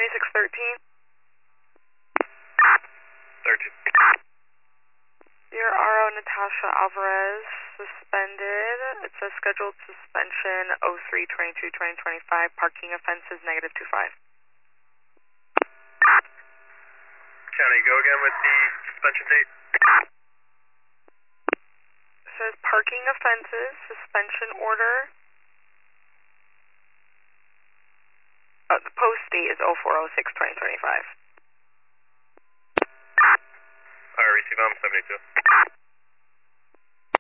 9613. 13. Your RO Natasha Alvarez suspended. It says scheduled suspension 03/22/2025. Parking offenses -25. County, go again with the suspension date. It says parking offenses, suspension order. Oh, the post date is 04/06/2025. Receive on 72.